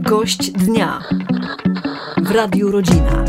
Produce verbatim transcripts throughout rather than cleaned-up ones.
Gość dnia w Radiu Rodzina.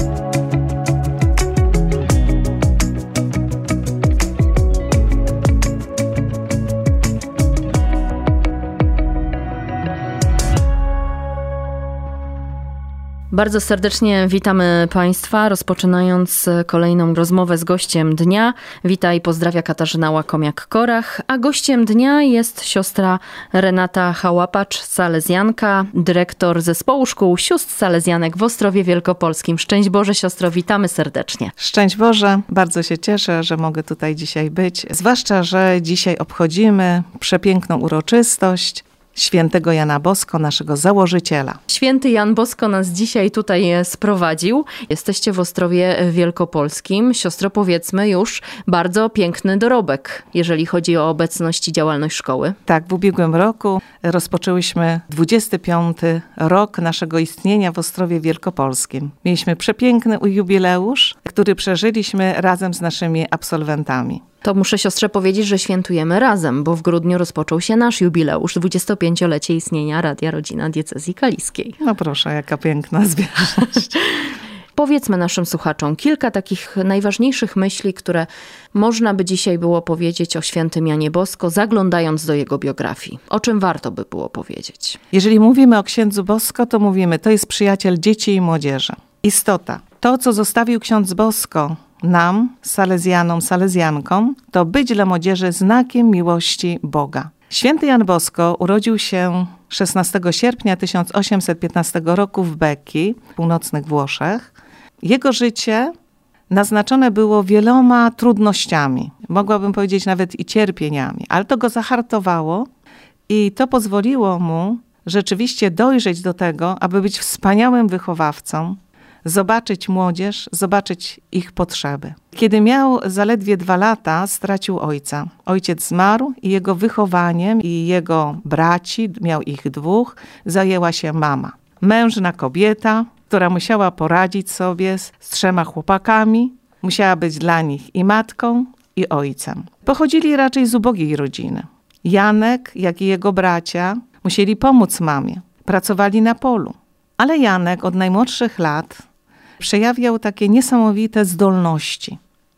Bardzo serdecznie witamy Państwa, rozpoczynając kolejną rozmowę z gościem dnia. Witaj, pozdrawia Katarzyna Łakomiak-Korach, a gościem dnia jest siostra Renata Chałapacz, salezjanka, dyrektor Zespołu Szkół Sióstr Salezjanek w Ostrowie Wielkopolskim. Szczęść Boże, siostro, witamy serdecznie. Szczęść Boże, bardzo się cieszę, że mogę tutaj dzisiaj być. Zwłaszcza, że dzisiaj obchodzimy przepiękną uroczystość świętego Jana Bosko, naszego założyciela. Święty Jan Bosko nas dzisiaj tutaj sprowadził. Jesteście w Ostrowie Wielkopolskim. Siostro, powiedzmy już bardzo piękny dorobek, jeżeli chodzi o obecność i działalność szkoły. Tak, w ubiegłym roku rozpoczęłyśmy dwudziesty piąty rok naszego istnienia w Ostrowie Wielkopolskim. Mieliśmy przepiękny jubileusz, który przeżyliśmy razem z naszymi absolwentami. To muszę siostrze powiedzieć, że świętujemy razem, bo w grudniu rozpoczął się nasz jubileusz, dwudziestopięciolecie istnienia Radia Rodzina Diecezji Kaliskiej. No proszę, jaka piękna zbieżność. Powiedzmy naszym słuchaczom kilka takich najważniejszych myśli, które można by dzisiaj było powiedzieć o świętym Janie Bosko, zaglądając do jego biografii. O czym warto by było powiedzieć? Jeżeli mówimy o księdzu Bosko, to mówimy, to jest przyjaciel dzieci i młodzieży. Istota. To, co zostawił ksiądz Bosko nam, salezjanom, salezjankom, to być dla młodzieży znakiem miłości Boga. Święty Jan Bosko urodził się szesnastego sierpnia tysiąc osiemset piętnastego roku w Becchi, w północnych Włoszech. Jego życie naznaczone było wieloma trudnościami, mogłabym powiedzieć nawet i cierpieniami, ale to go zahartowało i to pozwoliło mu rzeczywiście dojrzeć do tego, aby być wspaniałym wychowawcą, zobaczyć młodzież, zobaczyć ich potrzeby. Kiedy miał zaledwie dwa lata, stracił ojca. Ojciec zmarł i jego wychowaniem i jego braci, miał ich dwóch, zajęła się mama. Mężna kobieta, która musiała poradzić sobie z, z trzema chłopakami, musiała być dla nich i matką, i ojcem. Pochodzili raczej z ubogiej rodziny. Janek, jak i jego bracia, musieli pomóc mamie. Pracowali na polu. Ale Janek od najmłodszych lat przejawiał takie niesamowite zdolności.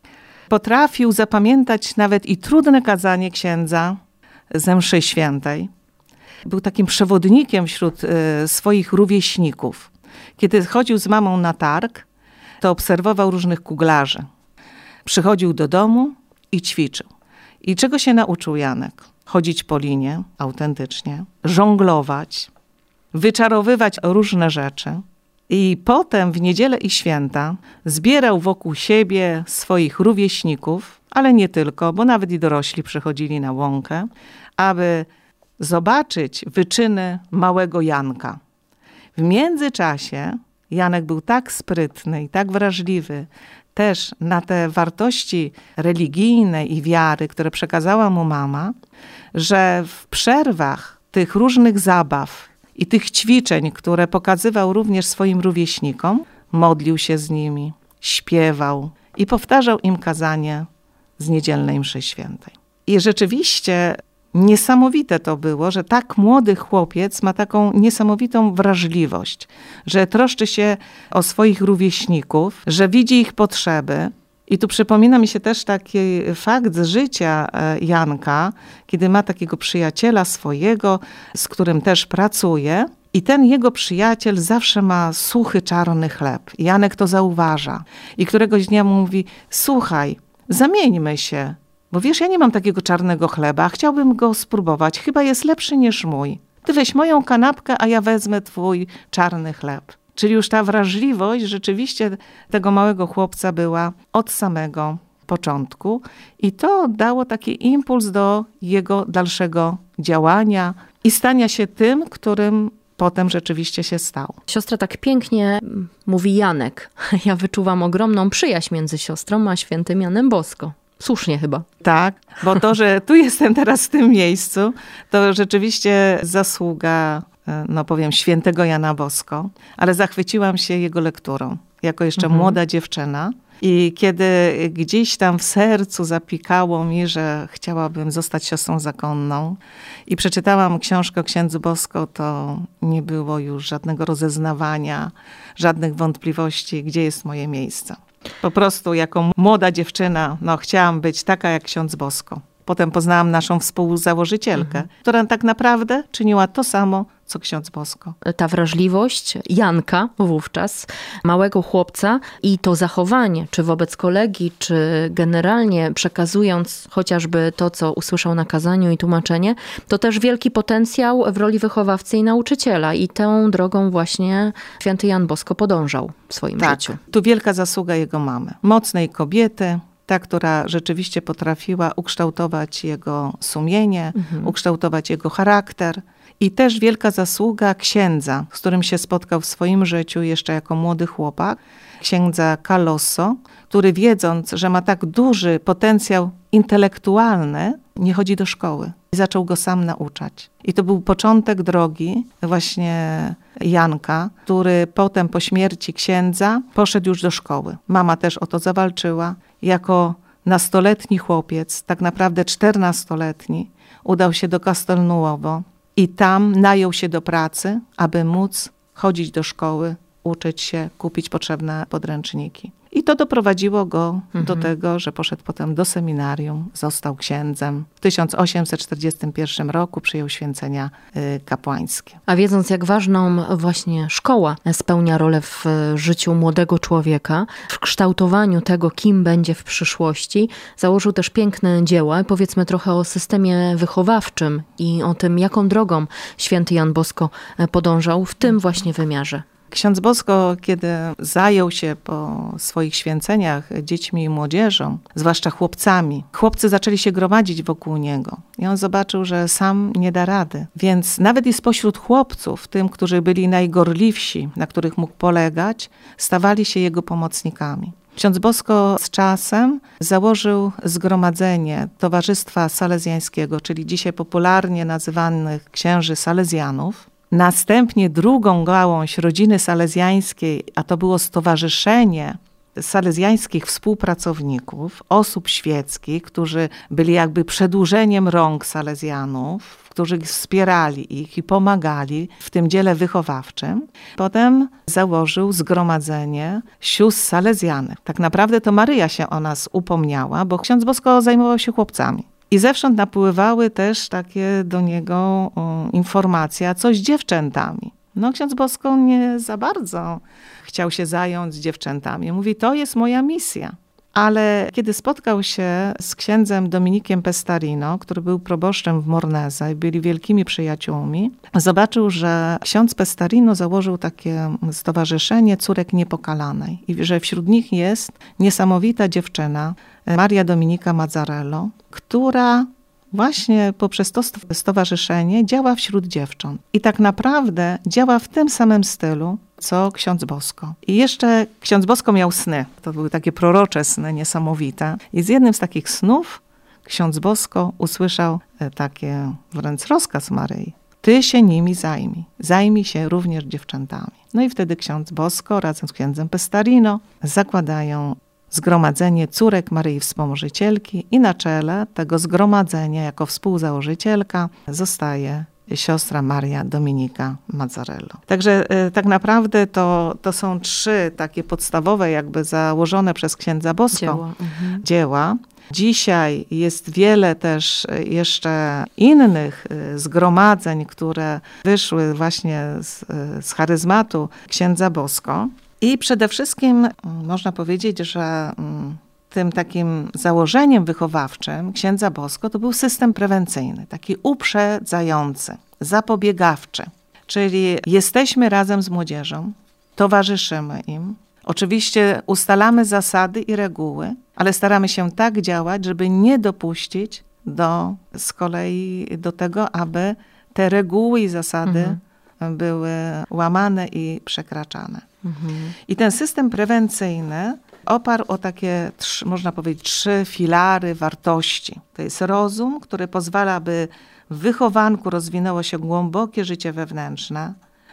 Potrafił zapamiętać nawet i trudne kazanie księdza ze mszy świętej. Był takim przewodnikiem wśród y, swoich rówieśników. Kiedy chodził z mamą na targ, to obserwował różnych kuglarzy. Przychodził do domu i ćwiczył. I czego się nauczył Janek? Chodzić po linie, autentycznie, żonglować, wyczarowywać różne rzeczy. I potem w niedzielę i święta zbierał wokół siebie swoich rówieśników, ale nie tylko, bo nawet i dorośli przychodzili na łąkę, aby zobaczyć wyczyny małego Janka. W międzyczasie Janek był tak sprytny i tak wrażliwy też na te wartości religijne i wiary, które przekazała mu mama, że w przerwach tych różnych zabaw i tych ćwiczeń, które pokazywał również swoim rówieśnikom, modlił się z nimi, śpiewał i powtarzał im kazanie z niedzielnej mszy świętej. I rzeczywiście niesamowite to było, że tak młody chłopiec ma taką niesamowitą wrażliwość, że troszczy się o swoich rówieśników, że widzi ich potrzeby. I tu przypomina mi się też taki fakt z życia Janka, kiedy ma takiego przyjaciela swojego, z którym też pracuje. I ten jego przyjaciel zawsze ma suchy, czarny chleb. Janek to zauważa. I któregoś dnia mu mówi, słuchaj, zamieńmy się, bo wiesz, ja nie mam takiego czarnego chleba, a chciałbym go spróbować. Chyba jest lepszy niż mój. Ty weź moją kanapkę, a ja wezmę twój czarny chleb. Czyli już ta wrażliwość rzeczywiście tego małego chłopca była od samego początku i to dało taki impuls do jego dalszego działania i stania się tym, którym potem rzeczywiście się stał. Siostra tak pięknie mówi Janek. Ja wyczuwam ogromną przyjaźń między siostrą a świętym Janem Bosko. Słusznie chyba. Tak, bo to, że tu jestem teraz w tym miejscu, to rzeczywiście zasługa, no powiem, świętego Jana Bosko, ale zachwyciłam się jego lekturą. Jako jeszcze mhm. młoda dziewczyna I kiedy gdzieś tam w sercu zapikało mi, że chciałabym zostać siostrą zakonną i przeczytałam książkę o księdzu Bosko, to nie było już żadnego rozeznawania, żadnych wątpliwości, gdzie jest moje miejsce. Po prostu jako młoda dziewczyna, no chciałam być taka jak ksiądz Bosko. Potem poznałam naszą współzałożycielkę, mhm. która tak naprawdę czyniła to samo, co ksiądz Bosko. Ta wrażliwość Janka wówczas, małego chłopca i to zachowanie, czy wobec kolegi, czy generalnie przekazując chociażby to, co usłyszał na kazaniu i tłumaczenie, to też wielki potencjał w roli wychowawcy i nauczyciela. I tą drogą właśnie święty Jan Bosko podążał w swoim tak, życiu. Tu wielka zasługa jego mamy. Mocnej kobiety, ta, która rzeczywiście potrafiła ukształtować jego sumienie, mhm. ukształtować jego charakter. I też wielka zasługa księdza, z którym się spotkał w swoim życiu jeszcze jako młody chłopak, księdza Calosso, który wiedząc, że ma tak duży potencjał intelektualny, nie chodzi do szkoły. I zaczął go sam nauczać. I to był początek drogi właśnie Janka, który potem po śmierci księdza poszedł już do szkoły. Mama też o to zawalczyła. Jako nastoletni chłopiec, tak naprawdę czternastoletni, udał się do Castelnuovo i tam najął się do pracy, aby móc chodzić do szkoły, uczyć się, kupić potrzebne podręczniki. I to doprowadziło go mhm. do tego, że poszedł potem do seminarium, został księdzem. W tysiąc osiemset czterdziestym pierwszym roku przyjął święcenia y, kapłańskie. A wiedząc, jak ważną właśnie szkoła spełnia rolę w życiu młodego człowieka, w kształtowaniu tego, kim będzie w przyszłości, założył też piękne dzieła. Powiedzmy trochę o systemie wychowawczym i o tym, jaką drogą święty Jan Bosko podążał w tym właśnie wymiarze. Ksiądz Bosko, kiedy zajął się po swoich święceniach dziećmi i młodzieżą, zwłaszcza chłopcami, chłopcy zaczęli się gromadzić wokół niego. I on zobaczył, że sam nie da rady. Więc nawet i spośród chłopców, tym, którzy byli najgorliwsi, na których mógł polegać, stawali się jego pomocnikami. Ksiądz Bosko z czasem założył zgromadzenie Towarzystwa Salezjańskiego, czyli dzisiaj popularnie nazywanych księży salezjanów. Następnie drugą gałąź rodziny salezjańskiej, a to było stowarzyszenie salezjańskich współpracowników, osób świeckich, którzy byli jakby przedłużeniem rąk salezjanów, którzy wspierali ich i pomagali w tym dziele wychowawczym. Potem założył zgromadzenie sióstr salezjanych. Tak naprawdę to Maryja się o nas upomniała, bo ksiądz Bosko zajmował się chłopcami. I zewsząd napływały też takie do niego um, informacje, a co z dziewczętami? No ksiądz Bosko nie za bardzo chciał się zająć dziewczętami. Mówi, to jest moja misja. Ale kiedy spotkał się z księdzem Dominikiem Pestarino, który był proboszczem w Mornese i byli wielkimi przyjaciółmi, zobaczył, że ksiądz Pestarino założył takie stowarzyszenie Córek Niepokalanej i że wśród nich jest niesamowita dziewczyna, Maria Dominika Mazzarello, która właśnie poprzez to stowarzyszenie działa wśród dziewcząt. I tak naprawdę działa w tym samym stylu, co ksiądz Bosko. I jeszcze ksiądz Bosko miał sny. To były takie prorocze sny, niesamowite. I z jednym z takich snów ksiądz Bosko usłyszał takie wręcz rozkaz Maryi. Ty się nimi zajmij. Zajmij się również dziewczętami. No i wtedy ksiądz Bosko razem z księdzem Pestarino zakładają Zgromadzenie Córek Maryi Wspomożycielki i na czele tego zgromadzenia jako współzałożycielka zostaje siostra Maria Dominika Mazzarello. Także e, tak naprawdę to, to są trzy takie podstawowe jakby założone przez księdza Bosko dzieła. Mhm. dzieła. Dzisiaj jest wiele też jeszcze innych zgromadzeń, które wyszły właśnie z, z charyzmatu księdza Bosko. I przede wszystkim można powiedzieć, że tym takim założeniem wychowawczym księdza Bosko to był system prewencyjny, taki uprzedzający, zapobiegawczy. Czyli jesteśmy razem z młodzieżą, towarzyszymy im. Oczywiście ustalamy zasady i reguły, ale staramy się tak działać, żeby nie dopuścić do, z kolei do tego, aby te reguły i zasady mhm. były łamane i przekraczane. Mhm. I ten system prewencyjny oparł o takie, można powiedzieć, trzy filary wartości. To jest rozum, który pozwala, by w wychowanku rozwinęło się głębokie życie wewnętrzne,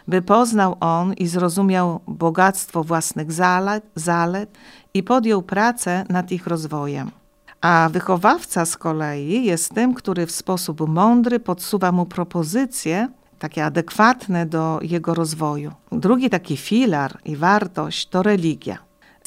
by poznał on i zrozumiał bogactwo własnych zalet, zalet i podjął pracę nad ich rozwojem. A wychowawca z kolei jest tym, który w sposób mądry podsuwa mu propozycje, takie adekwatne do jego rozwoju. Drugi taki filar i wartość to religia.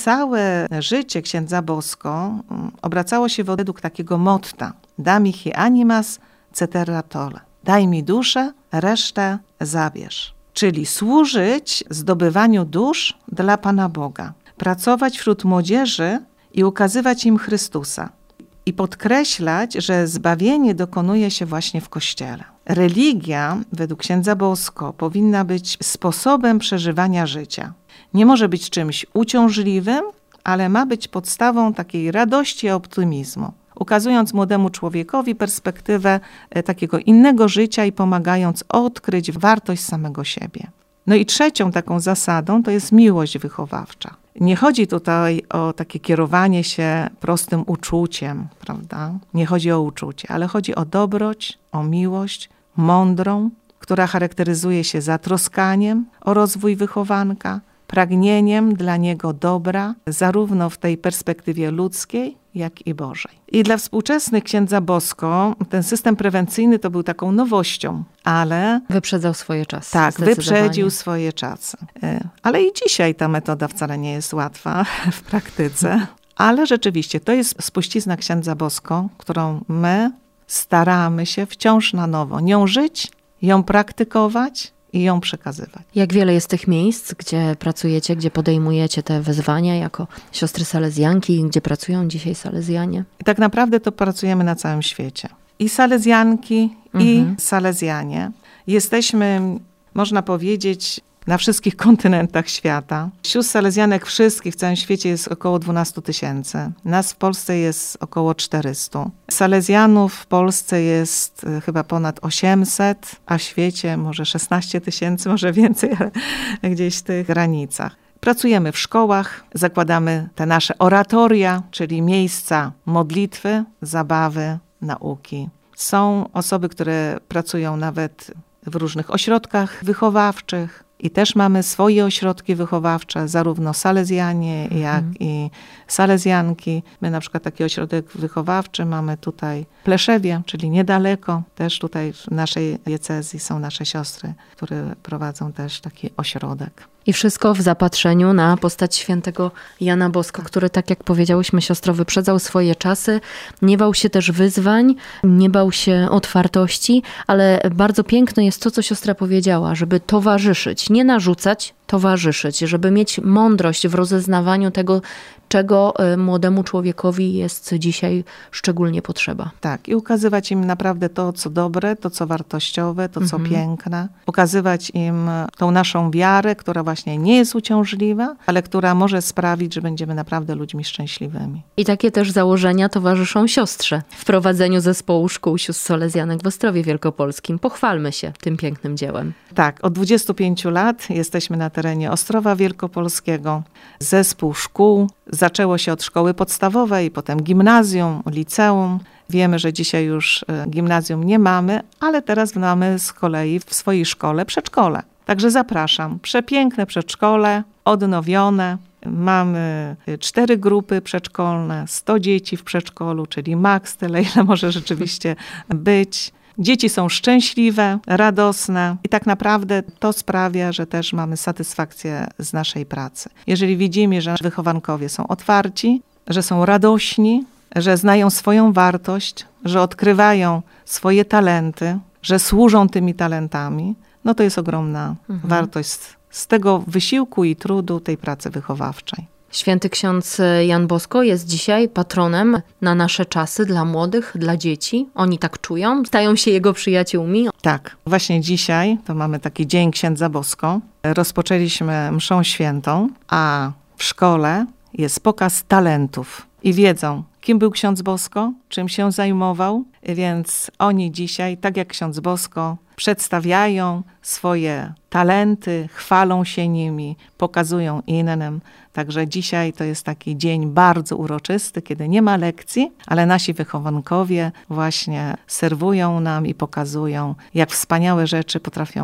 Całe życie księdza Bosko obracało się według takiego motta: da mihi animas, cetera tole. Daj mi duszę, resztę zabierz. Czyli służyć zdobywaniu dusz dla Pana Boga. Pracować wśród młodzieży i ukazywać im Chrystusa. I podkreślać, że zbawienie dokonuje się właśnie w Kościele. Religia, według księdza Bosko, powinna być sposobem przeżywania życia. Nie może być czymś uciążliwym, ale ma być podstawą takiej radości i optymizmu, ukazując młodemu człowiekowi perspektywę takiego innego życia i pomagając odkryć wartość samego siebie. No i trzecią taką zasadą to jest miłość wychowawcza. Nie chodzi tutaj o takie kierowanie się prostym uczuciem, prawda? Nie chodzi o uczucie, ale chodzi o dobroć, o miłość mądrą, która charakteryzuje się zatroskaniem o rozwój wychowanka, pragnieniem dla niego dobra, zarówno w tej perspektywie ludzkiej, jak i Bożej. I dla współczesnych księdza Bosko ten system prewencyjny to był taką nowością, ale... Wyprzedzał swoje czasy. Tak, wyprzedził swoje czasy. Ale i dzisiaj ta metoda wcale nie jest łatwa w praktyce. Ale rzeczywiście to jest spuścizna księdza Bosko, którą my staramy się wciąż na nowo nią żyć, ją praktykować i ją przekazywać. Jak wiele jest tych miejsc, gdzie pracujecie, gdzie podejmujecie te wyzwania jako siostry salezjanki, gdzie pracują dzisiaj salezjanie? I tak naprawdę to pracujemy na całym świecie. I salezjanki, mhm. i salezjanie. Jesteśmy, można powiedzieć, na wszystkich kontynentach świata. Sióstr salezjanek wszystkich w całym świecie jest około dwanaście tysięcy. Nas w Polsce jest około czterysta. Salezjanów w Polsce jest chyba ponad osiemset, a w świecie może szesnaście tysięcy, może więcej, ale gdzieś w tych granicach. Pracujemy w szkołach, zakładamy te nasze oratoria, czyli miejsca modlitwy, zabawy, nauki. Są osoby, które pracują nawet w różnych ośrodkach wychowawczych i też mamy swoje ośrodki wychowawcze, zarówno salezjanie, mhm. jak i salezjanki. My na przykład taki ośrodek wychowawczy mamy tutaj w Pleszewie, czyli niedaleko. Też tutaj w naszej diecezji są nasze siostry, które prowadzą też taki ośrodek. I wszystko w zapatrzeniu na postać świętego Jana Bosko, który, tak jak powiedziałyśmy, siostro, wyprzedzał swoje czasy, nie bał się też wyzwań, nie bał się otwartości, ale bardzo piękne jest to, co siostra powiedziała, żeby towarzyszyć, nie narzucać, towarzyszyć, żeby mieć mądrość w rozeznawaniu tego, czego młodemu człowiekowi jest dzisiaj szczególnie potrzeba. Tak, i ukazywać im naprawdę to, co dobre, to, co wartościowe, to, co mhm. piękne. Pokazywać im tą naszą wiarę, która właśnie nie jest uciążliwa, ale która może sprawić, że będziemy naprawdę ludźmi szczęśliwymi. I takie też założenia towarzyszą siostrze w prowadzeniu zespołu szkół sióstr salezjanek w Ostrowie Wielkopolskim. Pochwalmy się tym pięknym dziełem. Tak, od dwudziestu pięciu lat jesteśmy na terenie Ostrowa Wielkopolskiego. Zespół szkół zaczęło się od szkoły podstawowej, potem gimnazjum, liceum. Wiemy, że dzisiaj już gimnazjum nie mamy, ale teraz mamy z kolei w swojej szkole przedszkole. Także zapraszam. Przepiękne przedszkole, odnowione. Mamy cztery grupy przedszkolne, sto dzieci w przedszkolu, czyli maks, tyle ile może rzeczywiście być. Dzieci są szczęśliwe, radosne i tak naprawdę to sprawia, że też mamy satysfakcję z naszej pracy. Jeżeli widzimy, że wychowankowie są otwarci, że są radośni, że znają swoją wartość, że odkrywają swoje talenty, że służą tymi talentami, no to jest ogromna mhm. wartość z tego wysiłku i trudu tej pracy wychowawczej. Święty ksiądz Jan Bosko jest dzisiaj patronem na nasze czasy dla młodych, dla dzieci. Oni tak czują, stają się jego przyjaciółmi. Tak, właśnie dzisiaj to mamy taki Dzień Księdza Bosko. Rozpoczęliśmy mszą świętą, a w szkole jest pokaz talentów i wiedzą, kim był ksiądz Bosko, czym się zajmował, więc oni dzisiaj, tak jak ksiądz Bosko, przedstawiają swoje talenty, chwalą się nimi, pokazują innym. Także dzisiaj to jest taki dzień bardzo uroczysty, kiedy nie ma lekcji, ale nasi wychowankowie właśnie serwują nam i pokazują, jak wspaniałe rzeczy potrafią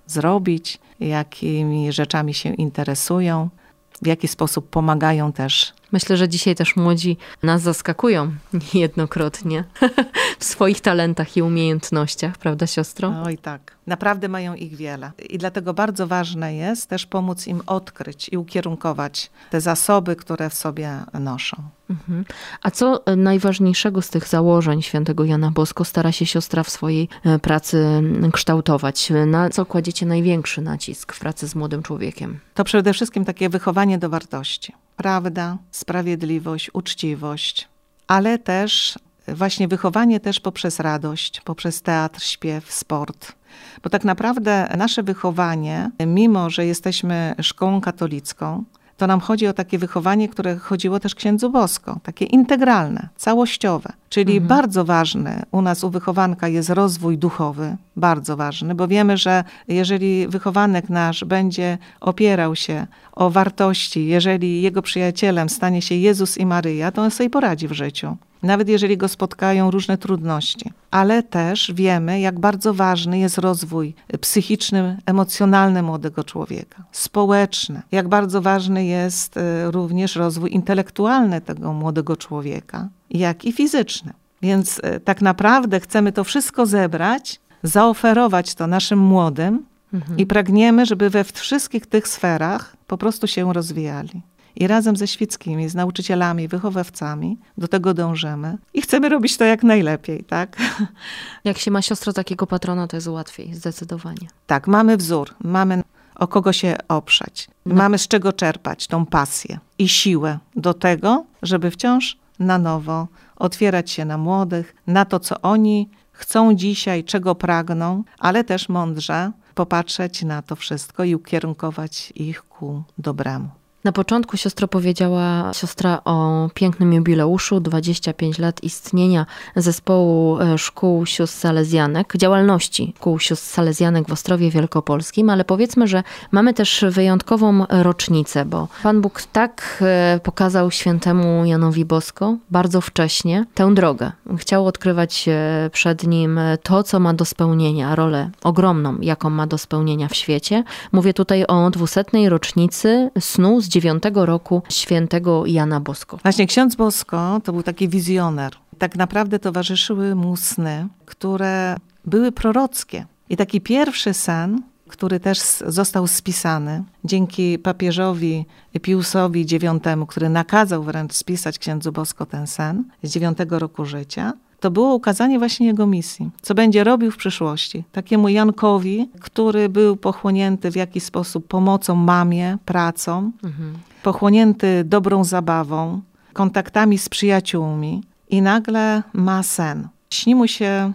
zrobić, jakimi rzeczami się interesują, w jaki sposób pomagają też. Myślę, że dzisiaj też młodzi nas zaskakują niejednokrotnie w swoich talentach i umiejętnościach, prawda siostro? Oj tak, naprawdę mają ich wiele. I dlatego bardzo ważne jest też pomóc im odkryć i ukierunkować te zasoby, które w sobie noszą. Mhm. A co najważniejszego z tych założeń świętego Jana Bosko stara się siostra w swojej pracy kształtować? Na co kładziecie największy nacisk w pracy z młodym człowiekiem? To przede wszystkim takie wychowanie do wartości. Prawda, sprawiedliwość, uczciwość, ale też właśnie wychowanie też poprzez radość, poprzez teatr, śpiew, sport. Bo tak naprawdę nasze wychowanie, mimo że jesteśmy szkołą katolicką, to nam chodzi o takie wychowanie, które chodziło też księdzu Bosko, takie integralne, całościowe. Czyli mhm. bardzo ważny u nas, u wychowanka jest rozwój duchowy, bardzo ważny, bo wiemy, że jeżeli wychowanek nasz będzie opierał się o wartości, jeżeli jego przyjacielem stanie się Jezus i Maryja, to on sobie poradzi w życiu. Nawet jeżeli go spotkają różne trudności. Ale też wiemy, jak bardzo ważny jest rozwój psychiczny, emocjonalny młodego człowieka, społeczny. Jak bardzo ważny jest również rozwój intelektualny tego młodego człowieka, jak i fizyczny. Więc tak naprawdę chcemy to wszystko zebrać, zaoferować to naszym młodym mhm. i pragniemy, żeby we wszystkich tych sferach po prostu się rozwijali. I razem ze świeckimi, z nauczycielami, wychowawcami do tego dążymy. I chcemy robić to jak najlepiej, tak? Jak się ma siostro takiego patrona, to jest łatwiej, zdecydowanie. Tak, mamy wzór, mamy o kogo się oprzeć. No. Mamy z czego czerpać tą pasję i siłę do tego, żeby wciąż na nowo otwierać się na młodych, na to, co oni chcą dzisiaj, czego pragną, ale też mądrze popatrzeć na to wszystko i ukierunkować ich ku dobremu. Na początku siostro powiedziała siostra o pięknym jubileuszu, dwadzieścia pięć lat istnienia zespołu szkół sióstr salezjanek, działalności szkół sióstr salezjanek w Ostrowie Wielkopolskim, ale powiedzmy, że mamy też wyjątkową rocznicę, bo Pan Bóg tak pokazał świętemu Janowi Bosko bardzo wcześnie tę drogę. Chciał odkrywać przed nim to, co ma do spełnienia, rolę ogromną, jaką ma do spełnienia w świecie. Mówię tutaj o dwusetnej rocznicy snu z dziewiątego roku świętego Jana Bosko. Właśnie ksiądz Bosko to był taki wizjoner. Tak naprawdę towarzyszyły mu sny, które były prorockie. I taki pierwszy sen, który też został spisany dzięki papieżowi Piusowi dziewiątemu, który nakazał wręcz spisać księdzu Bosko ten sen z dziewiątego roku życia, to było ukazanie właśnie jego misji, co będzie robił w przyszłości. Takiemu Jankowi, który był pochłonięty w jakiś sposób pomocą mamie, pracą, mhm. pochłonięty dobrą zabawą, kontaktami z przyjaciółmi i nagle ma sen. Śni mu się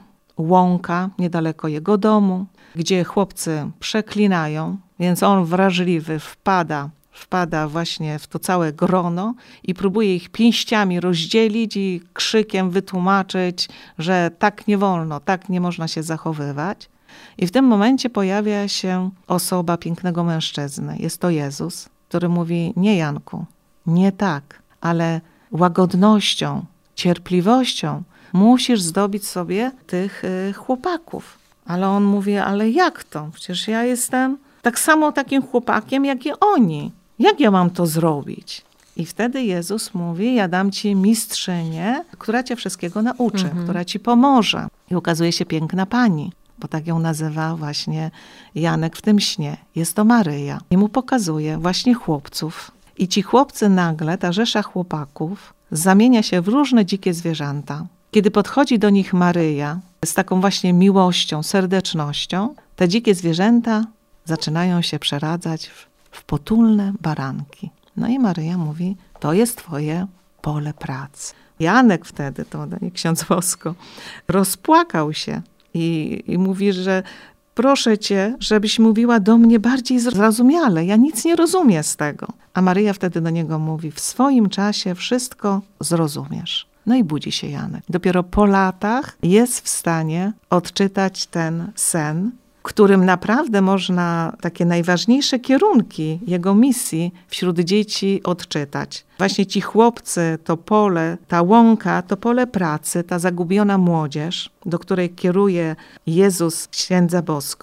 łąka niedaleko jego domu, gdzie chłopcy przeklinają, więc on wrażliwy wpada wpada właśnie w to całe grono i próbuje ich pięściami rozdzielić i krzykiem wytłumaczyć, że tak nie wolno, tak nie można się zachowywać. I w tym momencie pojawia się osoba pięknego mężczyzny. Jest to Jezus, który mówi: nie Janku, nie tak, ale łagodnością, cierpliwością musisz zdobić sobie tych chłopaków. Ale on mówi: ale jak to? Przecież ja jestem tak samo takim chłopakiem, jak i oni. Jak ja mam to zrobić? I wtedy Jezus mówi: ja dam ci mistrzynię, która cię wszystkiego nauczy, mhm. która ci pomoże. I ukazuje się piękna pani, bo tak ją nazywa właśnie Janek w tym śnie. Jest to Maryja. I mu pokazuje właśnie chłopców. I ci chłopcy nagle, ta rzesza chłopaków, zamienia się w różne dzikie zwierzęta. Kiedy podchodzi do nich Maryja z taką właśnie miłością, serdecznością, te dzikie zwierzęta zaczynają się przeradzać w w potulne baranki. No i Maryja mówi: to jest twoje pole pracy. Janek wtedy, to ksiądz Bosko, rozpłakał się i, i mówi, że proszę cię, żebyś mówiła do mnie bardziej zrozumiale. Ja nic nie rozumiem z tego. A Maryja wtedy do niego mówi: w swoim czasie wszystko zrozumiesz. No i budzi się Janek. Dopiero po latach jest w stanie odczytać ten sen, którym naprawdę można takie najważniejsze kierunki jego misji wśród dzieci odczytać. Właśnie ci chłopcy, to pole, ta łąka, to pole pracy, ta zagubiona młodzież, do której kieruje Jezus księdza Bosko,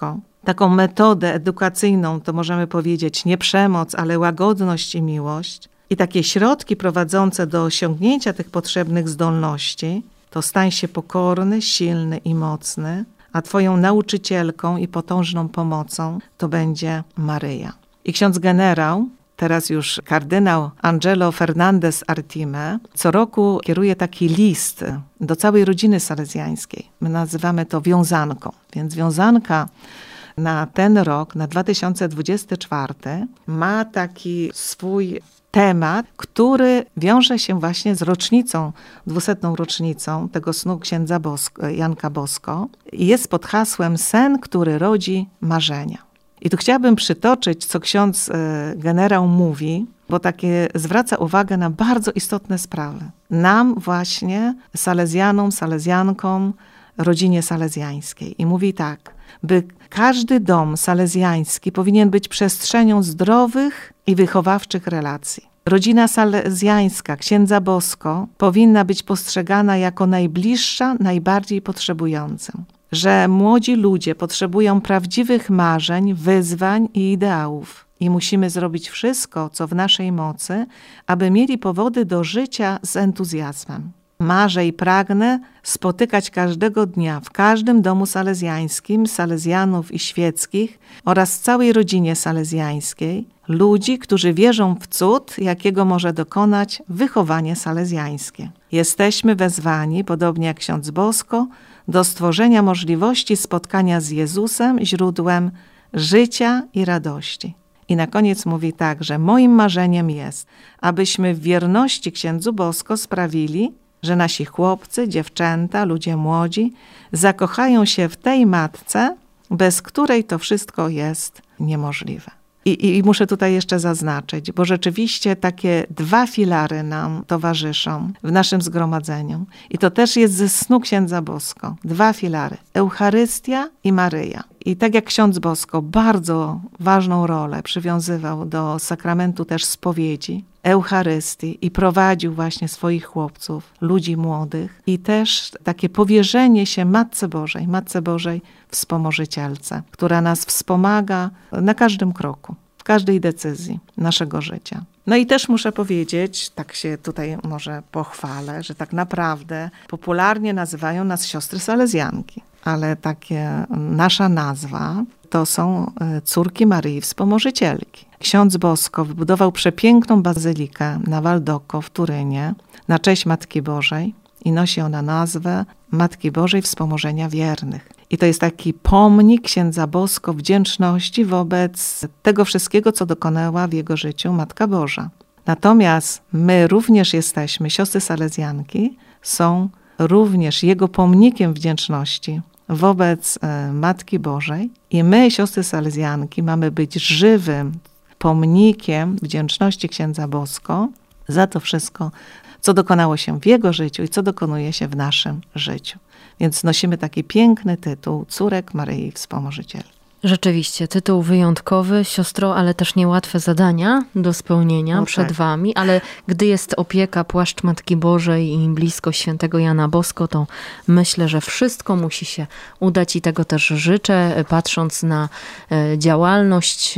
taką metodę edukacyjną, to możemy powiedzieć nie przemoc, ale łagodność i miłość i takie środki prowadzące do osiągnięcia tych potrzebnych zdolności, to stań się pokorny, silny i mocny, a twoją nauczycielką i potężną pomocą to będzie Maryja. I ksiądz generał, teraz już kardynał Angelo Fernandez Artime, co roku kieruje taki list do całej rodziny salezjańskiej. My nazywamy to wiązanką. Więc wiązanka na ten rok, na dwa tysiące dwudziesty czwarty, ma taki swój temat, który wiąże się właśnie z rocznicą, dwusetną rocznicą tego snu księdza Bosko, Janka Bosko. I jest pod hasłem sen, który rodzi marzenia. I tu chciałabym przytoczyć, co ksiądz generał mówi, bo takie zwraca uwagę na bardzo istotne sprawy. Nam właśnie, salezjanom, salezjankom, rodzinie salezjańskiej. I mówi tak, by każdy dom salezjański powinien być przestrzenią zdrowych i wychowawczych relacji. Rodzina salezjańska księdza Bosko powinna być postrzegana jako najbliższa, najbardziej potrzebująca. Że młodzi ludzie potrzebują prawdziwych marzeń, wyzwań i ideałów. I musimy zrobić wszystko, co w naszej mocy, aby mieli powody do życia z entuzjazmem. Marzę i pragnę spotykać każdego dnia w każdym domu salezjańskim, salezjanów i świeckich oraz całej rodzinie salezjańskiej ludzi, którzy wierzą w cud, jakiego może dokonać wychowanie salezjańskie. Jesteśmy wezwani, podobnie jak ksiądz Bosko, do stworzenia możliwości spotkania z Jezusem, źródłem życia i radości. I na koniec mówi tak, że moim marzeniem jest, abyśmy w wierności księdzu Bosko sprawili, że nasi chłopcy, dziewczęta, ludzie młodzi zakochają się w tej matce, bez której to wszystko jest niemożliwe. I, I muszę tutaj jeszcze zaznaczyć, bo rzeczywiście takie dwa filary nam towarzyszą w naszym zgromadzeniu. I to też jest ze snu księdza Bosko. Dwa filary. Eucharystia i Maryja. I tak jak ksiądz Bosko bardzo ważną rolę przywiązywał do sakramentu też spowiedzi, Eucharystii i prowadził właśnie swoich chłopców, ludzi młodych i też takie powierzenie się Matce Bożej, Matce Bożej Wspomożycielce, która nas wspomaga na każdym kroku, w każdej decyzji naszego życia. No i też muszę powiedzieć, tak się tutaj może pochwalę, że tak naprawdę popularnie nazywają nas siostry salezjanki, ale takie nasza nazwa to są córki Maryi Wspomożycielki. Ksiądz Bosko wybudował przepiękną bazylikę na Valdocco w Turynie na cześć Matki Bożej i nosi ona nazwę Matki Bożej Wspomożenia Wiernych. I to jest taki pomnik księdza Bosko wdzięczności wobec tego wszystkiego, co dokonała w jego życiu Matka Boża. Natomiast my również jesteśmy, siostry salezjanki, są również jego pomnikiem wdzięczności wobec Matki Bożej i my, siostry salezjanki, mamy być żywym pomnikiem wdzięczności księdza Bosko za to wszystko, co dokonało się w jego życiu i co dokonuje się w naszym życiu. Więc nosimy taki piękny tytuł Córek Maryi Wspomożycielki. Rzeczywiście, tytuł wyjątkowy, siostro, ale też niełatwe zadania do spełnienia no przed tak. wami, ale gdy jest opieka, płaszcz Matki Bożej i bliskość świętego Jana Bosko, to myślę, że wszystko musi się udać i tego też życzę, patrząc na działalność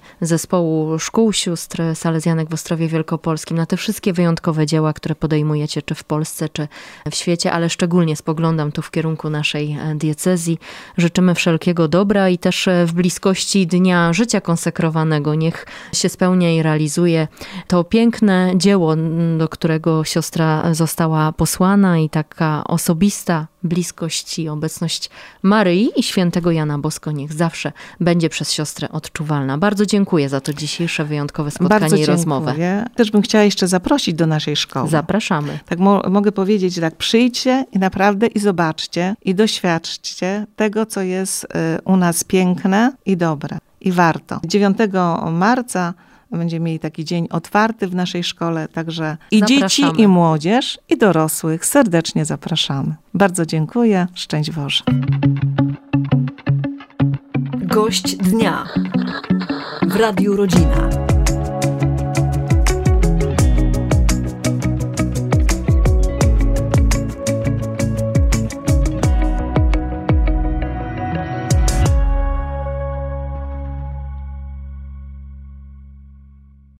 zespołu szkół sióstr salezjanek w Ostrowie Wielkopolskim, na te wszystkie wyjątkowe dzieła, które podejmujecie, czy w Polsce, czy w świecie, ale szczególnie spoglądam tu w kierunku naszej diecezji. Życzymy wszelkiego dobra i też w bliskości Dnia Życia Konsekrowanego niech się spełnia i realizuje to piękne dzieło, do którego siostra została posłana i taka osobista bliskość i obecność Maryi i świętego Jana Bosko niech zawsze będzie przez siostrę odczuwalna. Bardzo dziękuję za to dzisiejsze wyjątkowe spotkanie Bardzo i rozmowę. Dziękuję. Też bym chciała jeszcze zaprosić do naszej szkoły. Zapraszamy. Tak mo- mogę powiedzieć, tak przyjdźcie i naprawdę i zobaczcie i doświadczcie tego, co jest y, u nas piękne i dobre. I warto. dziewiątego marca będziemy mieli taki dzień otwarty w naszej szkole, także i Zapraszamy. dzieci, i młodzież, i dorosłych serdecznie zapraszamy. Bardzo dziękuję. Szczęść Boże. Gość dnia w Radiu Rodzina.